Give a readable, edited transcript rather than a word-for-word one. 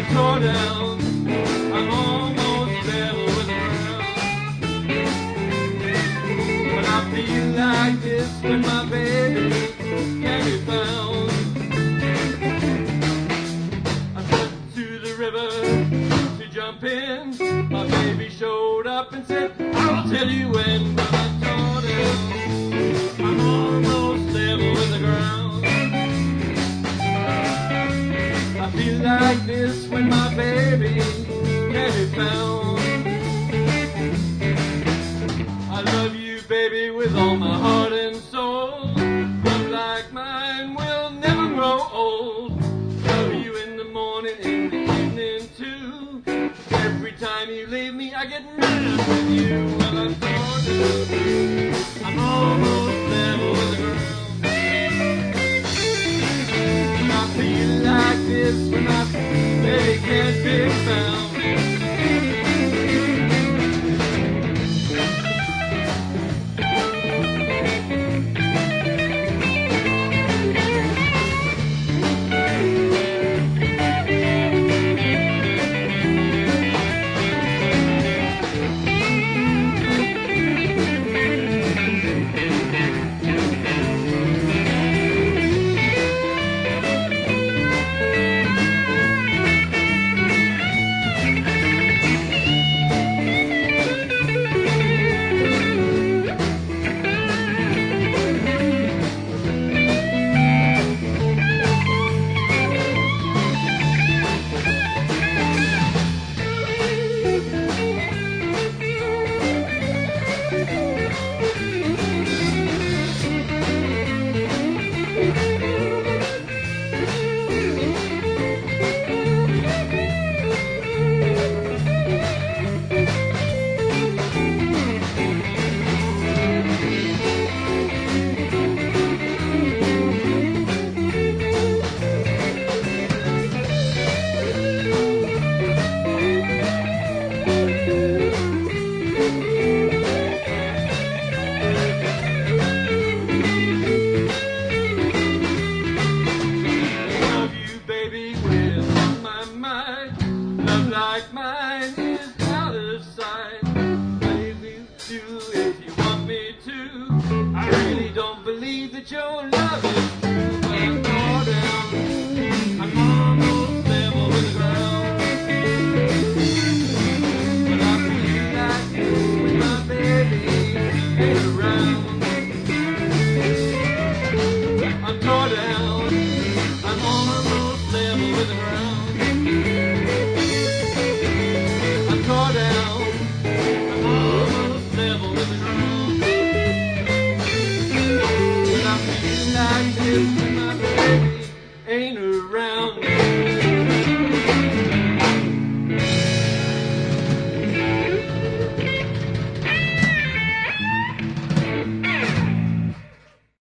tore down, I'm almost level with the ground. But I feel like this when my baby can't be found. I went to the river to jump in. My baby showed up and said, I'll tell you when. But I tore down, I'm almost level with the ground. I feel like this when my baby can't be found. I love you, baby, with all my heart and soul. Love like mine will never grow old. Love you in the morning, in the evening too. Every time you leave me, I get mad with you. Well, I'm torn, I'm almost level with the ground. I feel like this when my baby can't be found. Like mine is out of sight. Maybe do if you want me to. I really don't believe that your love is